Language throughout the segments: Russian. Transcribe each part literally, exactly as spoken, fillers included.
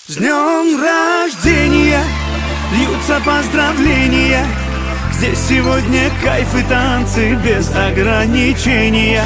С днем рождения льются поздравления. Здесь сегодня кайф и танцы без ограничения.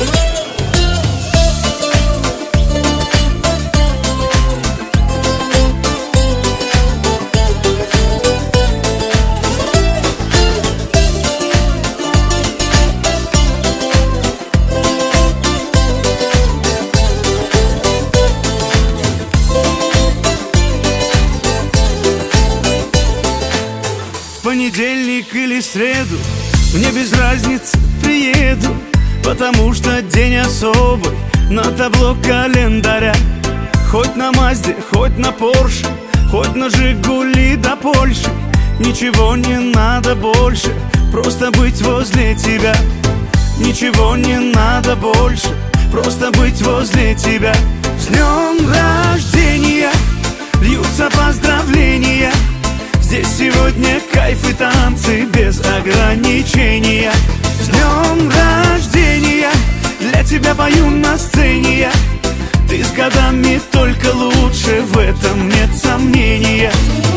В понедельник или среду мне без разницы приеду, потому что день особый на табло календаря. Хоть на Мазде, хоть на Порше, хоть на Жигули до Польши, ничего не надо больше, просто быть возле тебя. Ничего не надо больше, просто быть возле тебя. С днем рождения льются поздравления. Здесь сегодня кайф и танцы без ограничения. С днем рождения для тебя пою на сцене я. Ты с годами только лучше, в этом нет сомнения.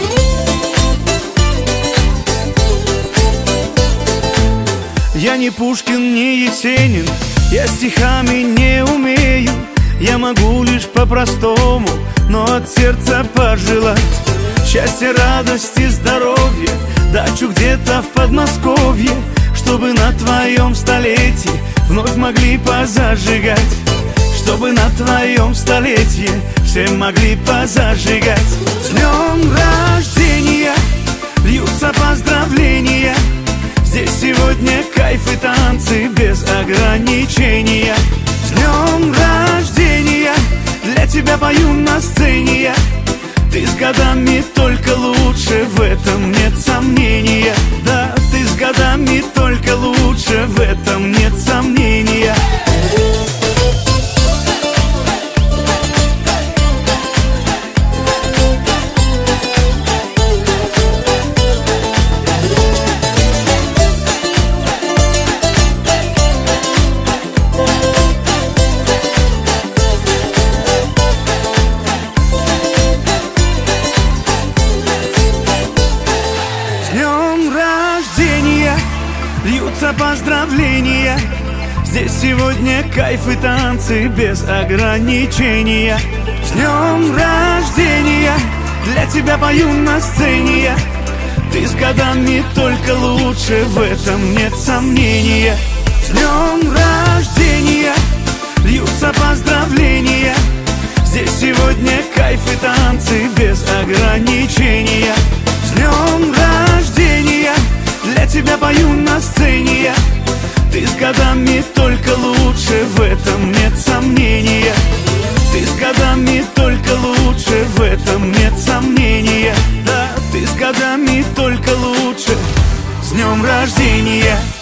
Я не Пушкин, не Есенин, я стихами не умею. Я могу лишь по-простому, но от сердца пожелать счастья, радости, здоровья, дачу где-то в Подмосковье, чтобы на твоем столетии вновь могли позажигать. Чтобы на твоем столетии все могли позажигать. С днем рождения льются поздравления. Здесь сегодня кайф и танцы без ограничения. С днем рождения для тебя пою на сцене я. Ты с годами только лучше, в этом нет сомнения. Да, ты с годами только лучше, в этом нет сомнения. С днем рождения льются поздравления. Здесь сегодня кайф и танцы без ограничения. С днем рождения для тебя пою на сцене я. Ты с годами только лучше, в этом нет сомнения. С днем рождения льются поздравления. Здесь сегодня кайф и танцы без ограничения. С днем рождения для тебя пою на сцене я. Ты с годами только лучше, в этом нет сомнения. Ты с годами только лучше, в этом нет сомнения. Да, ты с годами только лучше. С днем рождения!